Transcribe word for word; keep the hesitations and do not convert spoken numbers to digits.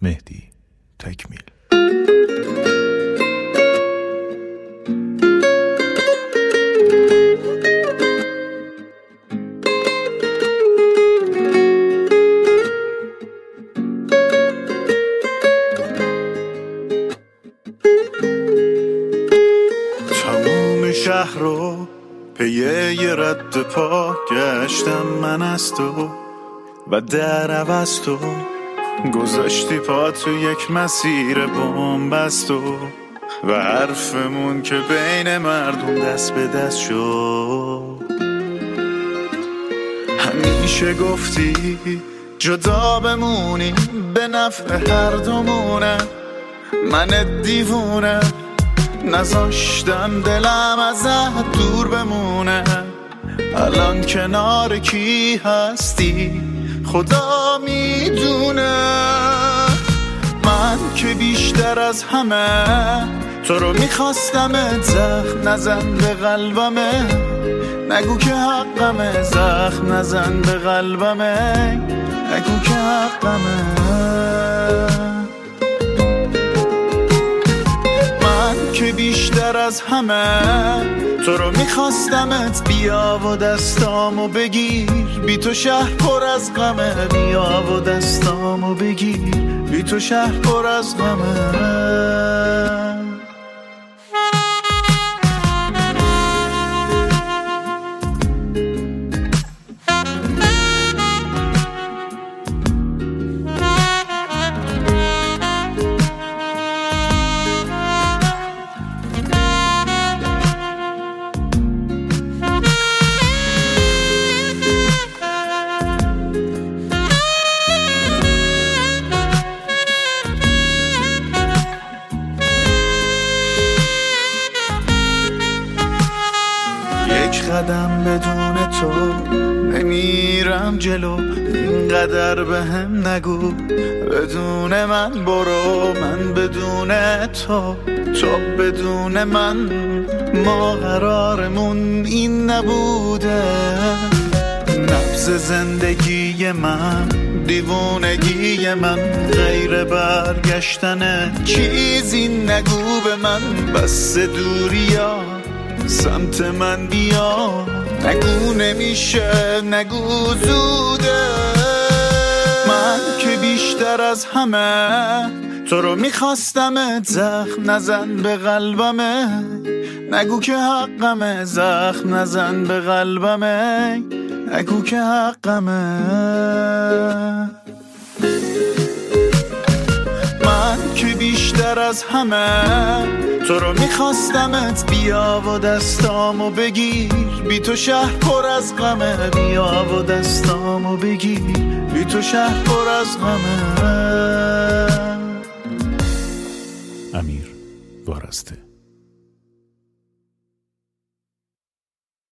مهدی تکمیل. تموم شهر رو پیه یه رد پا گشتم من از تو و در عوض تو گذاشتی پا تو یک مسیر بنبست و حرفمون که بین مردم دست به دست شد. همیشه گفتی جدا بمونی به نفع هر دومونه، من دیوونه نذاشتم دلم ازت دور بمونه. الان کنار کی هستی خدا میدونه. من که بیشتر از همه تو رو میخواستم، زخم نزن به قلبمه، نگو که حقمه. زخم نزن به قلبمه، نگو که حقمه. من که بیشتر از همه تو رو میخواستمت، بیا و دستامو بگیر، بی تو شهر پر از غمه. بیا و دستامو بگیر، بی تو شهر پر از غمه. قدم بدون تو نمیرم جلو، اینقدر به هم نگو. بدون من برو، من بدون تو، تو بدون من. ما قرارمون این نبوده. نبض زندگی من، دیوونگی من، غیر برگشتن چیزی نگو به من. بس دوریا سمت من بیا، نگو نمیشه، نگو زوده. من که بیشتر از همه تو رو میخواستمت، زخم نزن به قلبمه، نگو که حقمه. زخم نزن به قلبمه، نگو که حقمه. من که بیشتر از همه تو رو میخواستمت، بیا و دستامو بگیر، بی تو شهر پر از غمه. بیا و دستامو بگیر، بی تو شهر پر از غمه. امیر وارسته.